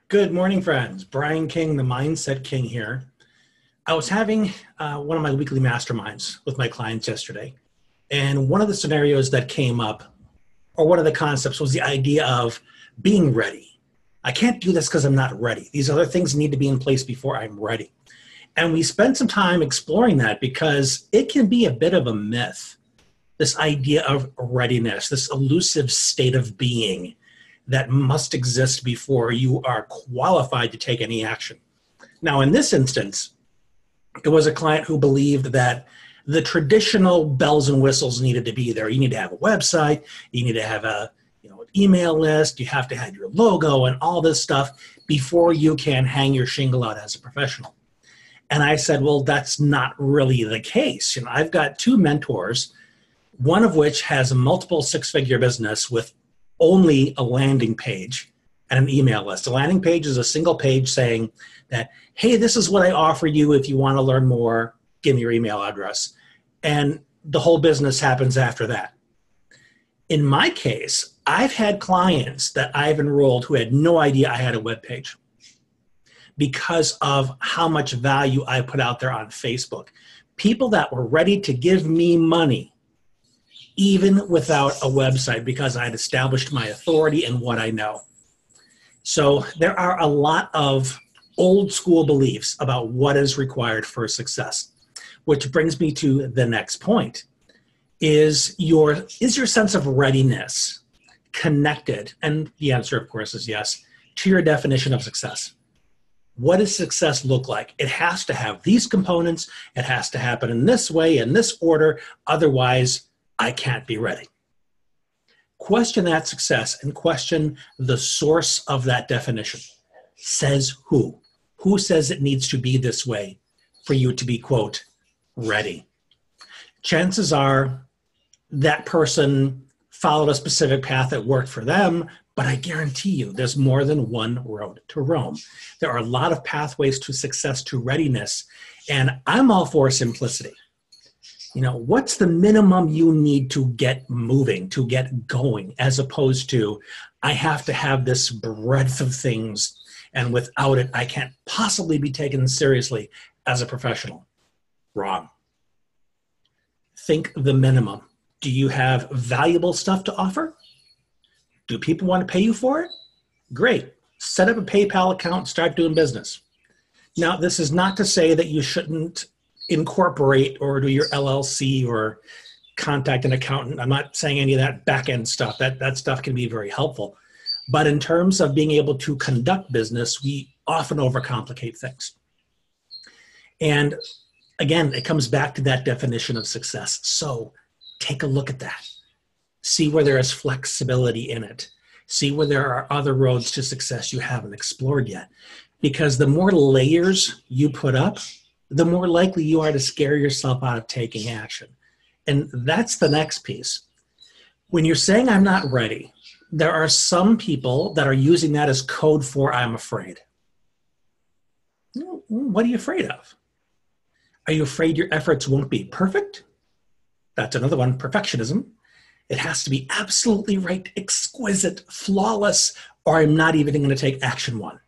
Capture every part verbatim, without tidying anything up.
Good morning, friends. Brian King, the Mindset King here. I was having uh, one of my weekly masterminds with my clients yesterday, and one of the scenarios that came up, or one of the concepts, was the idea of being ready. I can't do this because I'm not ready. These other things need to be in place before I'm ready. And we spent some time exploring that because it can be a bit of a myth, this idea of readiness, this elusive state of being that must exist before you are qualified to take any action. Now, in this instance, it was a client who believed that the traditional bells and whistles needed to be there. You need to have a website, you need to have a you know, an email list, you have to have your logo and all this stuff before you can hang your shingle out as a professional. And I said, well, that's not really the case. You know, I've got two mentors, one of which has a multiple six-figure business with only a landing page and an email list. A landing page is a single page saying that, hey, this is what I offer you. If you want to learn more, give me your email address. And the whole business happens after that. In my case, I've had clients that I've enrolled who had no idea I had a web page because of how much value I put out there on Facebook. People that were ready to give me money even without a website, because I had established my authority and what I know. So there are a lot of old school beliefs about what is required for success, which brings me to the next point. Is your, is your sense of readiness connected? And the answer, of course, is yes, to your definition of success. What does success look like? It has to have these components. It has to happen in this way, in this order. Otherwise, I can't be ready. Question that success and question the source of that definition. Says who? Who says it needs to be this way for you to be, quote, ready? Chances are that person followed a specific path that worked for them, but I guarantee you there's more than one road to Rome. There are a lot of pathways to success, to readiness, and I'm all for simplicity. You know, what's the minimum you need to get moving, to get going, as opposed to, I have to have this breadth of things, and without it, I can't possibly be taken seriously as a professional. Wrong. Think the minimum. Do you have valuable stuff to offer? Do people want to pay you for it? Great. Set up a PayPal account and start doing business. Now, this is not to say that you shouldn't incorporate or do your L L C or contact an accountant. I'm not saying any of that back-end stuff. That, that stuff can be very helpful. But in terms of being able to conduct business, we often overcomplicate things. And again, it comes back to that definition of success. So take a look at that. See where there is flexibility in it. See where there are other roads to success you haven't explored yet. Because the more layers you put up, the more likely you are to scare yourself out of taking action. And that's the next piece. When you're saying I'm not ready, there are some people that are using that as code for I'm afraid. What are you afraid of? Are you afraid your efforts won't be perfect? That's another one, perfectionism. It has to be absolutely right, exquisite, flawless, or I'm not even going to take action one.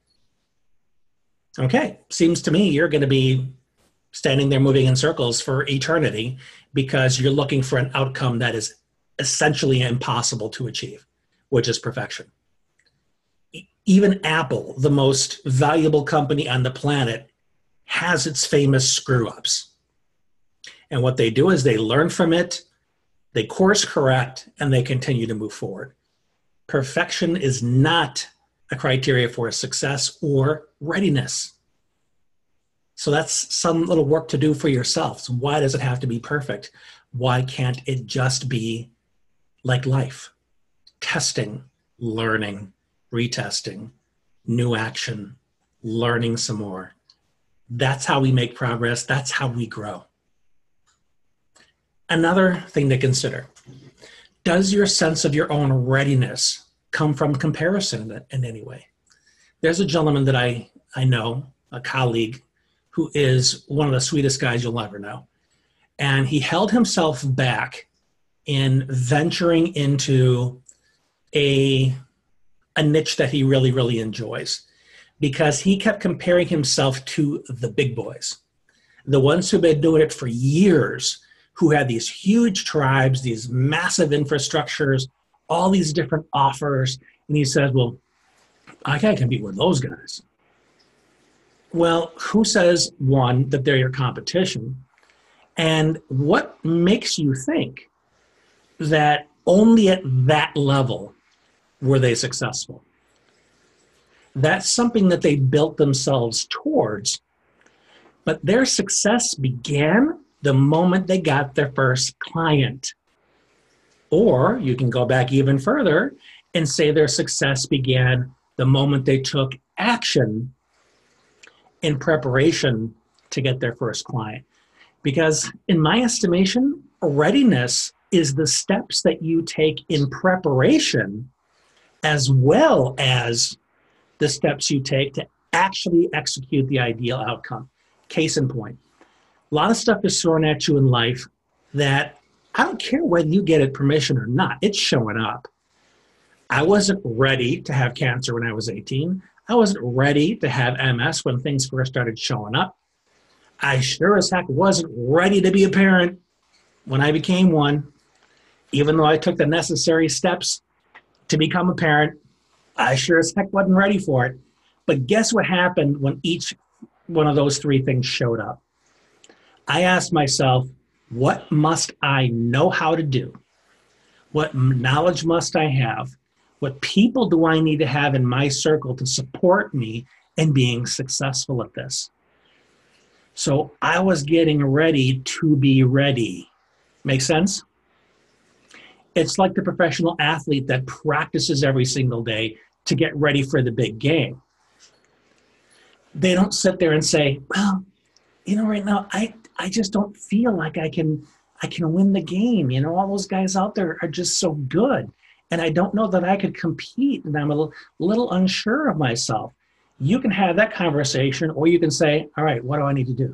Okay, seems to me you're going to be standing there moving in circles for eternity because you're looking for an outcome that is essentially impossible to achieve, which is perfection. Even Apple, the most valuable company on the planet, has its famous screw-ups. And what they do is they learn from it, they course correct, and they continue to move forward. Perfection is not a criteria for success or readiness. So that's some little work to do for yourselves. Why does it have to be perfect? Why can't it just be like life? Testing, learning, retesting, new action, learning some more. That's how we make progress. That's how we grow. Another thing to consider, does your sense of your own readiness come from comparison in any way? There's a gentleman that I, I know, a colleague, who is one of the sweetest guys you'll ever know. And he held himself back in venturing into a, a niche that he really, really enjoys. because he kept comparing himself to the big boys, the ones who've been doing it for years, who had these huge tribes, these massive infrastructures, all these different offers. And he says, well, I can't compete with those guys. Well, who says, one, that they're your competition? And what makes you think that only at that level were they successful? That's something that they built themselves towards. But their success began the moment they got their first client. Or you can go back even further and say their success began the moment they took action in preparation to get their first client. Because in my estimation, readiness is the steps that you take in preparation as well as the steps you take to actually execute the ideal outcome. Case in point, a lot of stuff is thrown at you in life that I don't care whether you get it permission or not, it's showing up. I wasn't ready to have cancer when I was eighteen. I wasn't ready to have M S when things first started showing up. I sure as heck wasn't ready to be a parent when I became one. Even though I took the necessary steps to become a parent, I sure as heck wasn't ready for it. But guess what happened when each one of those three things showed up? I asked myself, what must I know how to do? What knowledge must I have? What people do I need to have in my circle to support me in being successful at this? So I was getting ready to be ready. Make sense? It's like the professional athlete that practices every single day to get ready for the big game. They don't sit there and say, well, you know, right now, I, I just don't feel like I can, I can win the game. You know, all those guys out there are just so good. And I don't know that I could compete. And I'm a little, little unsure of myself. You can have that conversation, or you can say, all right, what do I need to do?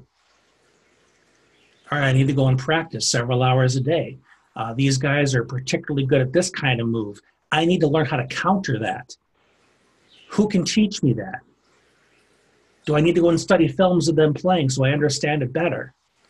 All right, I need to go and practice several hours a day. Uh, these guys are particularly good at this kind of move. I need to learn how to counter that. Who can teach me that? Do I need to go and study films of them playing so I understand it better?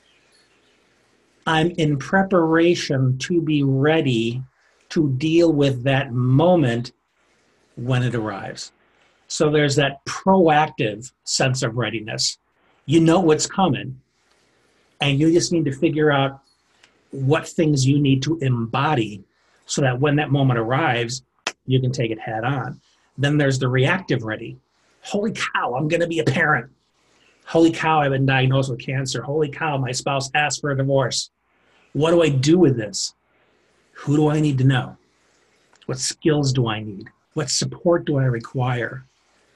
I'm in preparation to be ready to deal with that moment when it arrives. So there's that proactive sense of readiness. You know what's coming, and you just need to figure out what things you need to embody so that when that moment arrives, you can take it head on. Then there's the reactive ready. Holy cow, I'm going to be a parent. Holy cow, I've been diagnosed with cancer. Holy cow, my spouse asked for a divorce. What do I do with this? Who do I need to know? What skills do I need? What support do I require?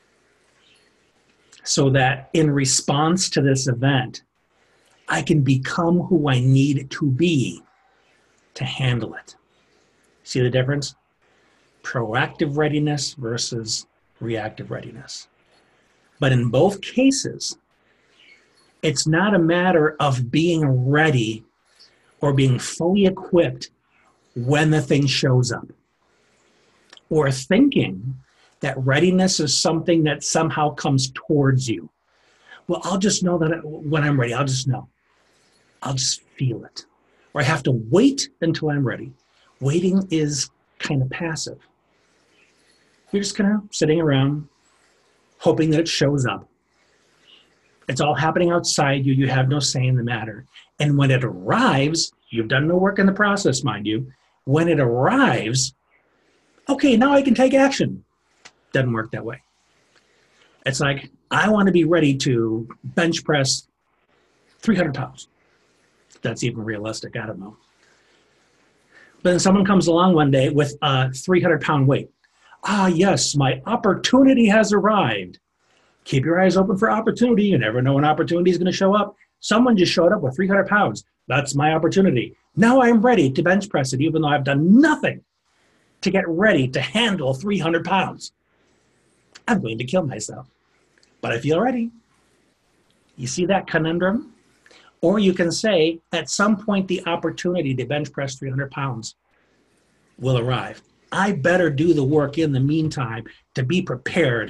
So that in response to this event, I can become who I need to be to handle it. See the difference? Proactive readiness versus reactive readiness. But in both cases, it's not a matter of being ready or being fully equipped when the thing shows up, or thinking that readiness is something that somehow comes towards you. Well, I'll just know that when I'm ready, I'll just know. I'll just feel it. Or I have to wait until I'm ready. Waiting is kind of passive. You're just kind of sitting around hoping that it shows up. It's all happening outside you. You have no say in the matter. And when it arrives, you've done no work in the process, mind you. When it arrives, okay, now I can take action. Doesn't work that way. It's like, I want to be ready to bench press three hundred pounds. If that's even realistic, I don't know. But then someone comes along one day with a three hundred pound weight. Ah, yes, my opportunity has arrived. Keep your eyes open for opportunity. You never know when opportunity is going to show up. Someone just showed up with three hundred pounds. That's my opportunity. Now I'm ready to bench press it, even though I've done nothing to get ready to handle three hundred pounds. I'm going to kill myself, but I feel ready. You see that conundrum? Or you can say, at some point, the opportunity to bench press three hundred pounds will arrive. I better do the work in the meantime to be prepared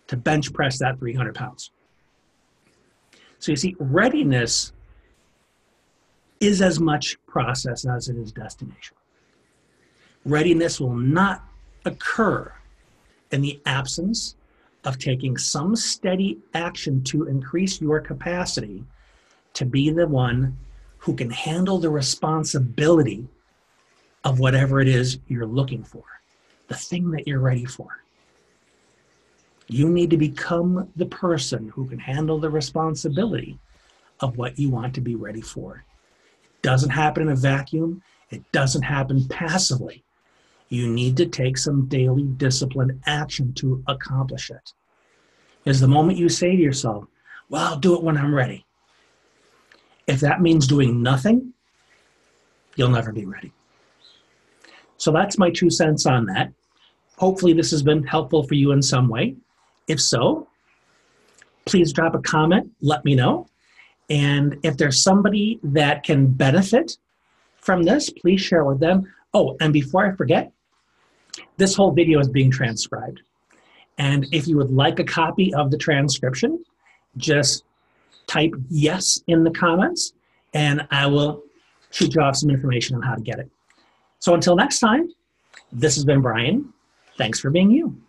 to bench press that three hundred pounds. So you see, readiness is as much process as it is destination. Readiness will not occur in the absence of taking some steady action to increase your capacity to be the one who can handle the responsibility of whatever it is you're looking for, the thing that you're ready for. You need to become the person who can handle the responsibility of what you want to be ready for. It doesn't happen in a vacuum. It doesn't happen passively. You need to take some daily disciplined action to accomplish it. Because the moment you say to yourself, well, I'll do it when I'm ready. If that means doing nothing, you'll never be ready. So that's my two cents on that. Hopefully this has been helpful for you in some way. If so, please drop a comment, let me know. And if there's somebody that can benefit from this, please share it with them. Oh, and before I forget, this whole video is being transcribed. And if you would like a copy of the transcription, just type yes in the comments and I will shoot you off some information on how to get it. So until next time, this has been Brian. Thanks for being you.